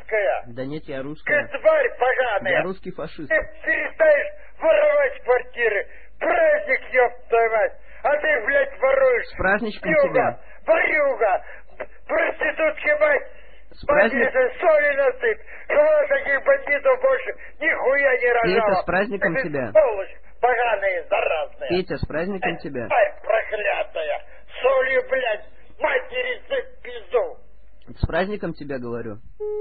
русская? Да нет, я русская. Ты тварь поганая. Я русский фашист. Ты перестаешь воровать квартиры. Праздник, ёб твою мать. А ты, блядь, воруешь. С праздничком Юга, тебя. ворюга, проститутки, мать. С праздником. Соли насыпь. Чтобы таких бандитов больше нихуя не рожало. Петя, с праздником Ты тебя. сволочь поганая, заразная. Петя, с праздником тебя. Тварь проклятая. Солью, блядь, матери сыпь пизду. С праздником тебя, говорю.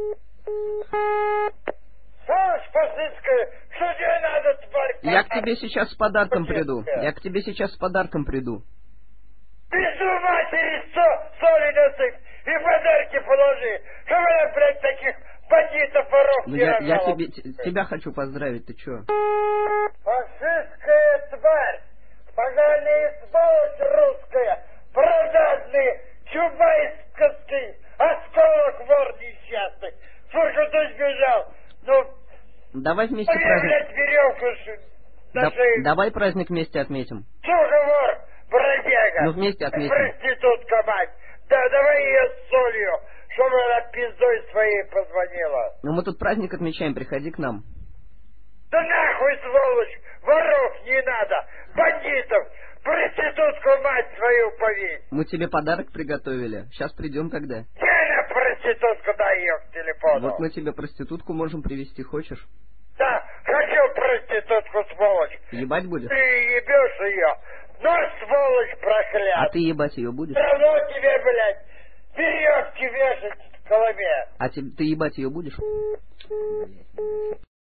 Сволочь фашистская, что тебе надо, тварь? Я к тебе сейчас с подарком приду. Я к тебе сейчас с подарком приду. Пизду матери соли насыпь и подарки положи. Чтобы я, блядь, таких бандитов, воров Ну не я рожала. тебя хочу поздравить, ты чё? Фашистская тварь, поганая сволочь русская, продажные, чубайские, осколок вор несчастный. Сколько ты сбежал? Ну, Давай вместе мне, праздник. блядь, веревку на шею. Давай праздник вместе отметим. Сука, вор, бродяга. Ну вместе отметим. Проститутка, мать. Да, давай ее с солью, чтобы она пиздой своей позвонила. Ну мы тут праздник отмечаем, приходи к нам. Да нахуй, сволочь, воров не надо, бандитов, проститутку, мать свою, повесь. Мы тебе подарок приготовили. Сейчас придем когда. Я на проститутку, дай ее к телефону. Вот мы тебе проститутку можем привезти, хочешь? Да, хочу проститутку, сволочь. Ебать будешь? Ты ебешь ее, но сволочь проклят. А ты ебать ее будешь? Все равно тебе, блядь, веревки вешать в голове. А ты ебать ее будешь?